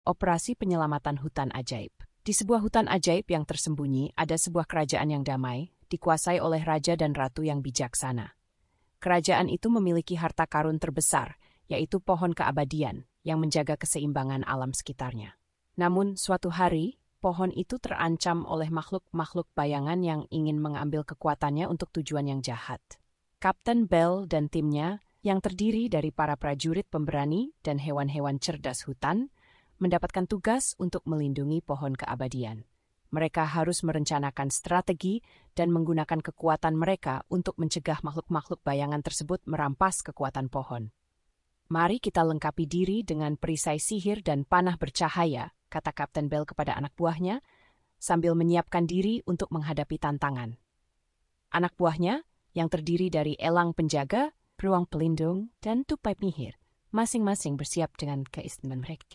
Operasi Penyelamatan Hutan Ajaib. Di sebuah hutan ajaib yang tersembunyi, ada sebuah kerajaan yang damai, dikuasai oleh raja dan ratu yang bijaksana. Kerajaan itu memiliki harta karun terbesar, yaitu pohon keabadian, yang menjaga keseimbangan alam sekitarnya. Namun, suatu hari, pohon itu terancam oleh makhluk-makhluk bayangan yang ingin mengambil kekuatannya untuk tujuan yang jahat. Kapten Bell dan timnya, yang terdiri dari para prajurit pemberani dan hewan-hewan cerdas hutan, mendapatkan tugas untuk melindungi pohon keabadian. Mereka harus merencanakan strategi dan menggunakan kekuatan mereka untuk mencegah makhluk-makhluk bayangan tersebut merampas kekuatan pohon. "Mari kita lengkapi diri dengan perisai sihir dan panah bercahaya," kata Kapten Bell kepada anak buahnya, sambil menyiapkan diri untuk menghadapi tantangan. Anak buahnya, yang terdiri dari elang penjaga, beruang pelindung, dan tupai penyihir, masing-masing bersiap dengan keistimewaan mereka.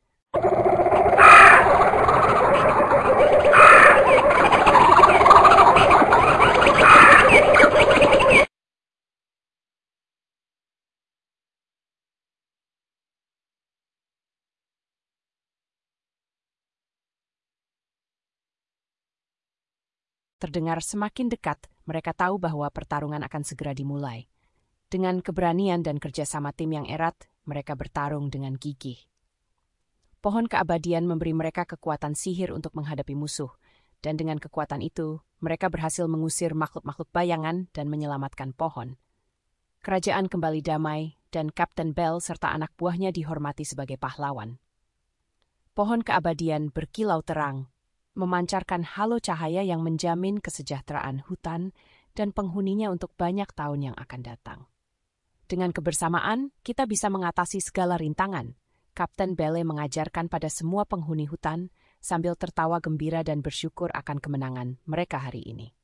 Terdengar semakin dekat, mereka tahu bahwa pertarungan akan segera dimulai. Dengan keberanian dan kerjasama tim yang erat, mereka bertarung dengan gigih. Pohon keabadian memberi mereka kekuatan sihir untuk menghadapi musuh, dan dengan kekuatan itu, mereka berhasil mengusir makhluk-makhluk bayangan dan menyelamatkan pohon. Kerajaan kembali damai, dan Kapten Bell serta anak buahnya dihormati sebagai pahlawan. Pohon keabadian berkilau terang, memancarkan halo cahaya yang menjamin kesejahteraan hutan dan penghuninya untuk banyak tahun yang akan datang. Dengan kebersamaan, kita bisa mengatasi segala rintangan. Kapten Bell mengajarkan pada semua penghuni hutan sambil tertawa gembira dan bersyukur akan kemenangan mereka hari ini.